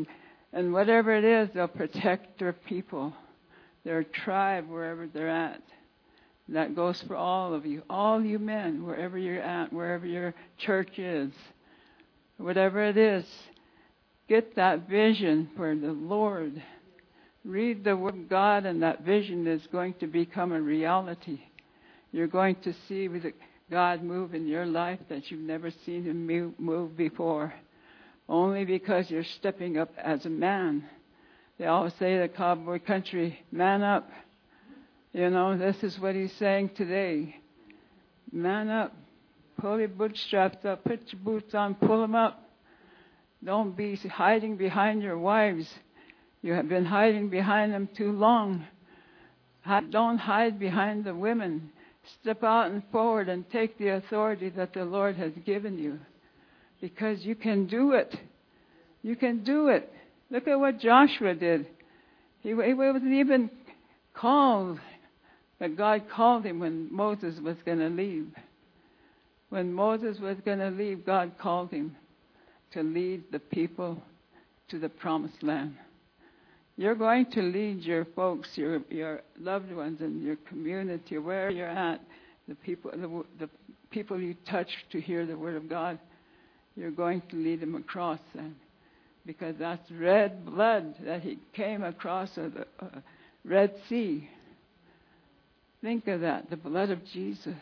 And whatever it is, they'll protect their people, their tribe, wherever they're at. And that goes for all of you, all you men, wherever you're at, wherever your church is, whatever it is. Get that vision for the Lord. Read the Word of God, and that vision is going to become a reality. You're going to see God move in your life that you've never seen Him move before. Only because you're stepping up as a man. They always say the cowboy country, man up. You know, this is what He's saying today. Man up. Pull your bootstraps up. Put your boots on. Pull them up. Don't be hiding behind your wives. You have been hiding behind them too long. Don't hide behind the women. Step out and forward and take the authority that the Lord has given you. Because you can do it. You can do it. Look at what Joshua did. He, he wasn't even called, but God called him when Moses was going to leave. When Moses was going to leave, God called him to lead the people to the promised land. You're going to lead your folks, your your loved ones, and your community, where you're at, the people, the, the people you touch to hear the Word of God. You're going to lead them across them, because that's red blood that He came across the uh, Red Sea. Think of that, the blood of Jesus.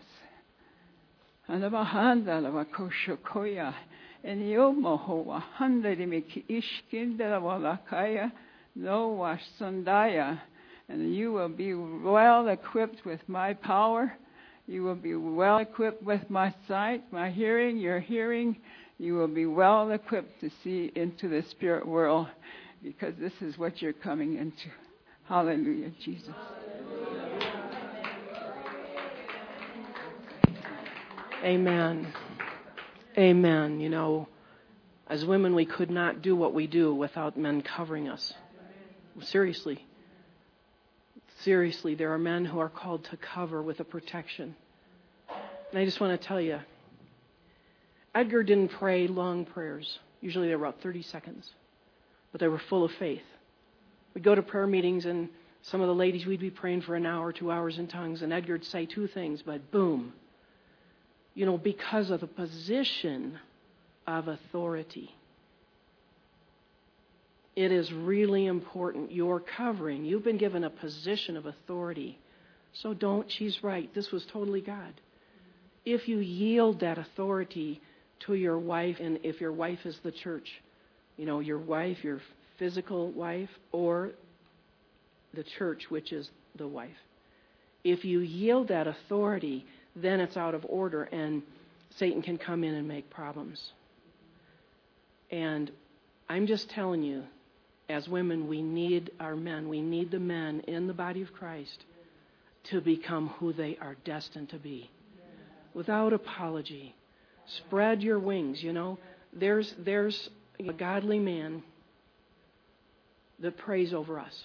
And the bahanda la wakoshokoya, and yomo wa handari miki ishkindera walakaya. No wasandaya, and you will be well equipped with my power. You will be well equipped with my sight, my hearing, your hearing. You will be well equipped to see into the spirit world, because this is what you're coming into. Hallelujah, Jesus. Amen. Amen. You know, as women, we could not do what we do without men covering us. Seriously. Seriously, there are men who are called to cover with a protection. And I just want to tell you, Edgar didn't pray long prayers. Usually they were about thirty seconds. But they were full of faith. We'd go to prayer meetings, and some of the ladies, we'd be praying for an hour, two hours in tongues, and Edgar would say two things, but boom. You know, because of the position of authority. It is really important. You're covering. You've been given a position of authority. So don't, she's right. This was totally God. If you yield that authority to your wife, and if your wife is the church, you know, your wife, your physical wife, or the church, which is the wife. If you yield that authority, then it's out of order, and Satan can come in and make problems. And I'm just telling you, as women, we need our men. We need the men in the body of Christ to become who they are destined to be. Without apology. Spread your wings, you know. There's there's a godly man that prays over us.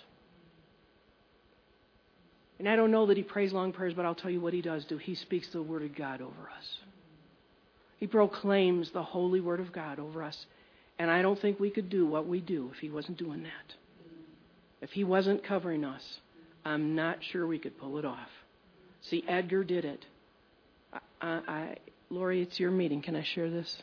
And I don't know that he prays long prayers, but I'll tell you what he does do. He speaks the Word of God over us. He proclaims the holy Word of God over us. And I don't think we could do what we do if he wasn't doing that. If he wasn't covering us, I'm not sure we could pull it off. See, Edgar did it. I, I, I, Lori, it's your meeting. Can I share this?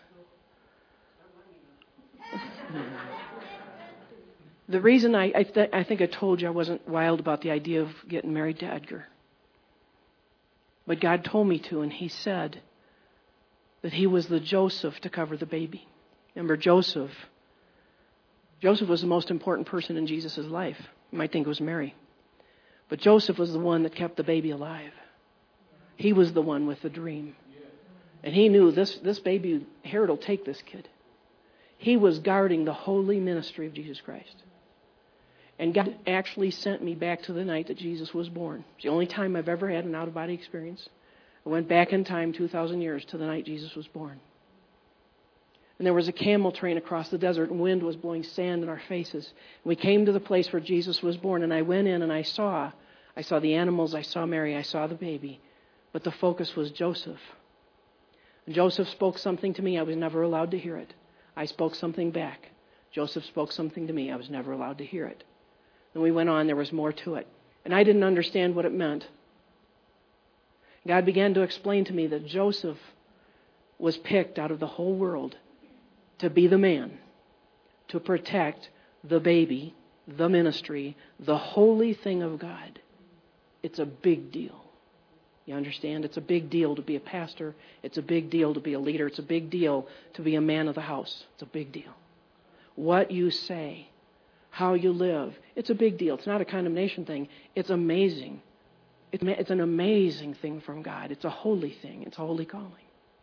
The reason I, I, th- I think I told you I wasn't wild about the idea of getting married to Edgar. But God told me to, and He said that he was the Joseph to cover the baby. Remember Joseph. Joseph was the most important person in Jesus' life. You might think it was Mary. But Joseph was the one that kept the baby alive. He was the one with the dream. And he knew this, this baby, Herod will take this kid. He was guarding the holy ministry of Jesus Christ. And God actually sent me back to the night that Jesus was born. It's the only time I've ever had an out-of-body experience. I went back in time two thousand years to the night Jesus was born. And there was a camel train across the desert, and wind was blowing sand in our faces. And we came to the place where Jesus was born, and I went in and I saw, I saw the animals, I saw Mary, I saw the baby. But the focus was Joseph. And Joseph spoke something to me. I was never allowed to hear it. I spoke something back. Joseph spoke something to me. I was never allowed to hear it. Then we went on. There was more to it. And I didn't understand what it meant. God began to explain to me that Joseph was picked out of the whole world to be the man, to protect the baby, the ministry, the holy thing of God. It's a big deal. You understand? It's a big deal to be a pastor. It's a big deal to be a leader. It's a big deal to be a man of the house. It's a big deal. What you say, how you live, it's a big deal. It's not a condemnation thing. It's amazing. It's an amazing thing from God. It's a holy thing. It's a holy calling.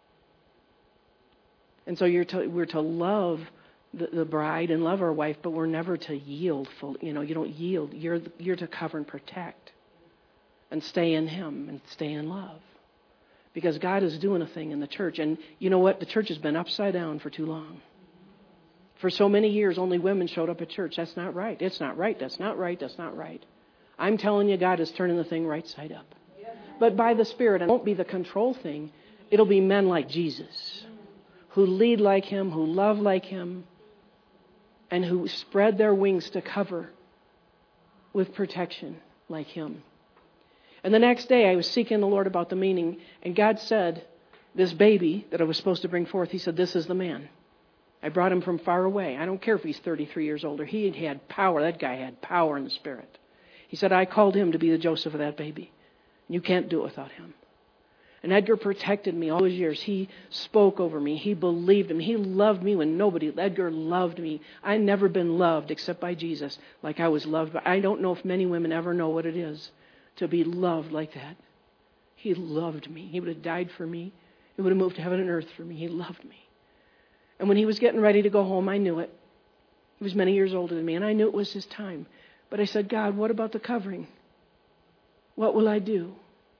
And so you're to, we're to love the, the bride and love our wife, but we're never to yield fully. You know, you don't yield. You're you're to cover and protect and stay in Him and stay in love. Because God is doing a thing in the church. And you know what? The church has been upside down for too long. For so many years, only women showed up at church. That's not right. It's not right. That's not right. That's not right. I'm telling you, God is turning the thing right side up. But by the Spirit, it won't be the control thing. It'll be men like Jesus, who lead like Him, who love like Him, and who spread their wings to cover with protection like Him. And the next day, I was seeking the Lord about the meaning, and God said, this baby that I was supposed to bring forth, He said, this is the man. I brought him from far away. I don't care if he's thirty-three years older. He had power. That guy had power in the Spirit. He said, I called him to be the Joseph of that baby. You can't do it without him. And Edgar protected me all those years. He spoke over me. He believed him. He loved me when nobody, Edgar loved me. I'd never been loved except by Jesus like I was loved. But I don't know if many women ever know what it is to be loved like that. He loved me. He would have died for me. He would have moved heaven and earth for me. He loved me. And when he was getting ready to go home, I knew it. He was many years older than me, and I knew it was his time. But I said, God, what about the covering? What will I do?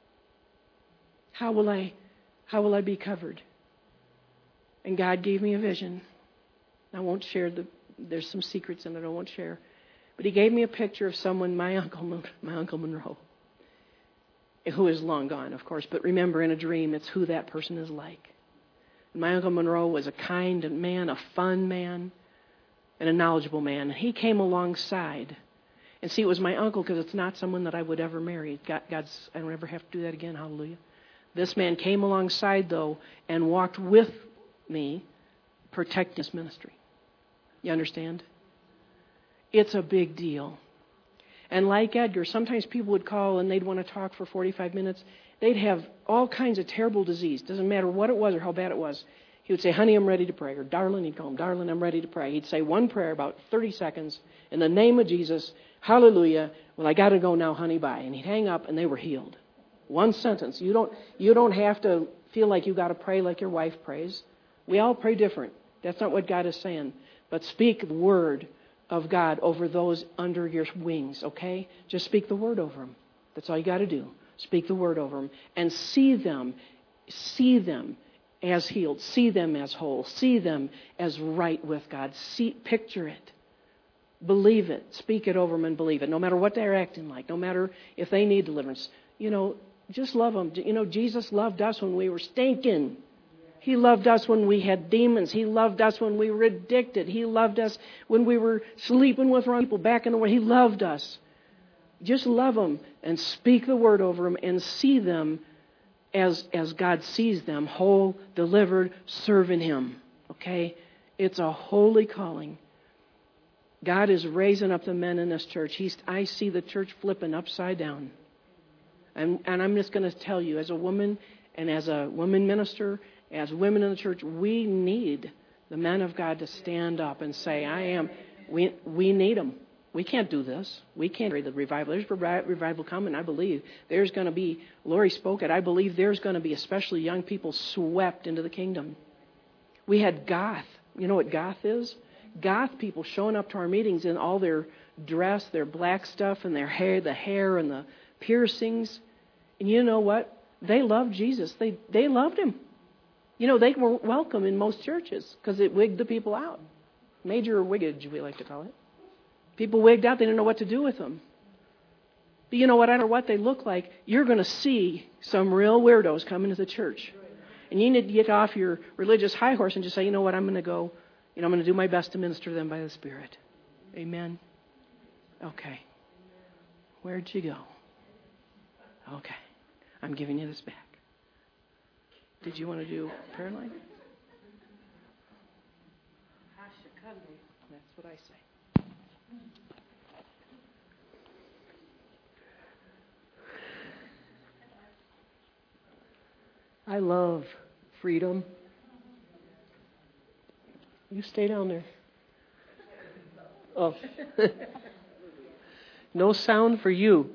How will I, how will I be covered? And God gave me a vision. I won't share the, there's some secrets in it I won't share. But He gave me a picture of someone, my uncle, my Uncle Monroe, who is long gone, of course. But remember, in a dream, it's who that person is like. And my Uncle Monroe was a kind man, a fun man, and a knowledgeable man. And he came alongside. And see, it was my uncle because it's not someone that I would ever marry. God, God's, I don't ever have to do that again. Hallelujah. This man came alongside, though, and walked with me, protecting this ministry. You understand? It's a big deal. And like Edgar, sometimes people would call and they'd want to talk for forty-five minutes. They'd have all kinds of terrible disease. Doesn't matter what it was or how bad it was. He would say, honey, I'm ready to pray. Or darling, he'd call him, darling, I'm ready to pray. He'd say one prayer, about thirty seconds, in the name of Jesus, hallelujah. Well, I got to go now, honey, bye. And he'd hang up and they were healed. One sentence. You don't, you don't have to feel like you got to pray like your wife prays. We all pray different. That's not what God is saying. But speak the word of God over those under your wings, okay? Just speak the word over them. That's all you got to do. Speak the word over them and see them, see them as healed, see them as whole, see them as right with God. See, picture it. Believe it. Speak it over them and believe it. No matter what they're acting like, no matter if they need deliverance. You know, just love them. You know, Jesus loved us when we were stinking. He loved us when we had demons. He loved us when we were addicted. He loved us when we were sleeping with wrong people back in the world. He loved us. Just love them and speak the word over them and see them as, as God sees them, whole, delivered, serving Him. Okay? It's a holy calling. God is raising up the men in this church. He's, I see the church flipping upside down. And, and I'm just going to tell you, as a woman and as a woman minister, as women in the church, we need the men of God to stand up and say, I am. We, we need them. We can't do this. We can't read the revival. There's revival coming, I believe. There's going to be, Lori spoke it, I believe there's going to be especially young people swept into the kingdom. We had goth. You know what goth is? Goth people showing up to our meetings in all their dress, their black stuff, and their hair, the hair and the piercings. And you know what? They loved Jesus. They they loved Him. You know, they were welcome in most churches because it wigged the people out. Major wiggage, we like to call it. People wigged out. They didn't know what to do with them. But you know what? I don't know what they look like. You're going to see some real weirdos come into the church. And you need to get off your religious high horse and just say, you know what? I'm going to go You know, I'm going to do my best to minister to them by the Spirit. Amen? Okay. Where'd you go? Okay. I'm giving you this back. Did you want to do prayer line? That's what I say. I love freedom. You stay down there. Oh. No sound for you.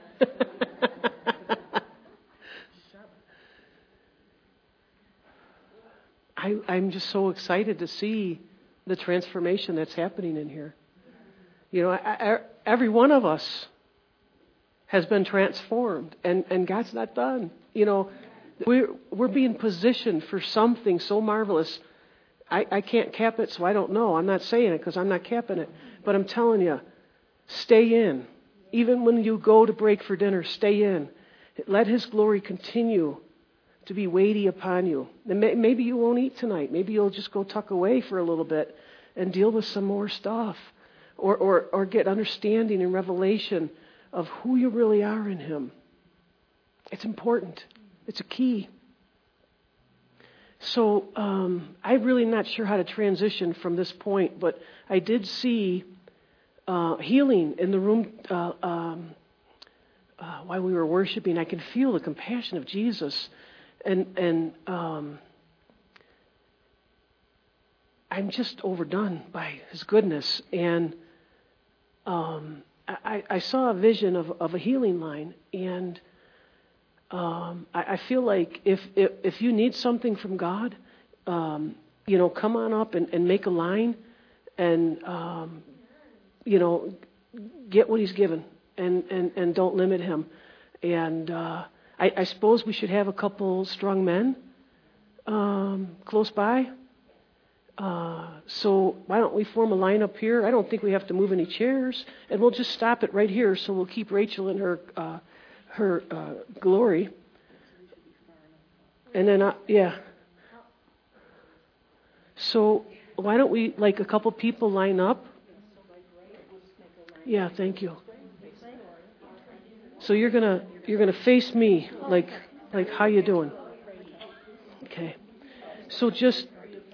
I, I'm just so excited to see the transformation that's happening in here. You know, I, I, every one of us has been transformed, and, and God's not done. You know, we're, we're being positioned for something so marvelous. I, I can't cap it, so I don't know. I'm not saying it because I'm not capping it. But I'm telling you, stay in. Even when you go to break for dinner, stay in. Let His glory continue to be weighty upon you. And may, maybe you won't eat tonight. Maybe you'll just go tuck away for a little bit and deal with some more stuff. Or, or, or get understanding and revelation of who you really are in Him. It's important. It's a key. So um, I'm really not sure how to transition from this point, but I did see uh, healing in the room uh, um, uh, while we were worshiping. I could feel the compassion of Jesus, and and um, I'm just overdone by His goodness. And um, I, I saw a vision of, of a healing line, and Um, I, I feel like if, if if you need something from God, um, you know, come on up and, and make a line, and um, you know, get what He's given, and, and, and don't limit Him. And uh, I, I suppose we should have a couple strong men um, close by. Uh, so why don't we form a line up here? I don't think we have to move any chairs, and we'll just stop it right here. So we'll keep Rachel in her. Uh, her uh, glory. And then, uh, yeah. So why don't we, like a couple people line up? Yeah, thank you. So you're gonna you're gonna face me, like like how you doing? Okay. So just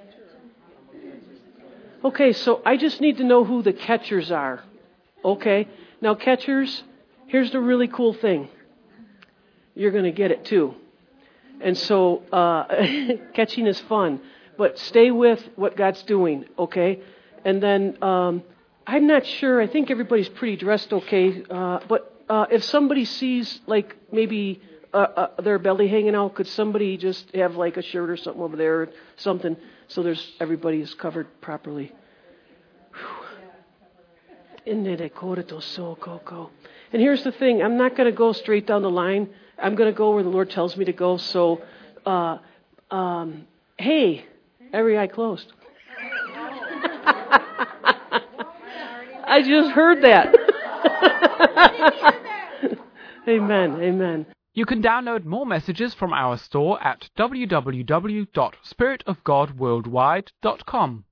okay. So I just need to know who the catchers are. Okay. Now catchers, here's the really cool thing. You're going to get it too. And so uh, catching is fun, but stay with what God's doing, okay? And then um, I'm not sure. I think everybody's pretty dressed okay. Uh, but uh, if somebody sees like maybe uh, uh, their belly hanging out, could somebody just have like a shirt or something over there or something so there's everybody is covered properly? And here's the thing. I'm not going to go straight down the line. I'm going to go where the Lord tells me to go. So, uh, um, hey, every eye closed. I just heard that. Amen. Amen. You can download more messages from our store at w w w dot spirit of god worldwide dot com.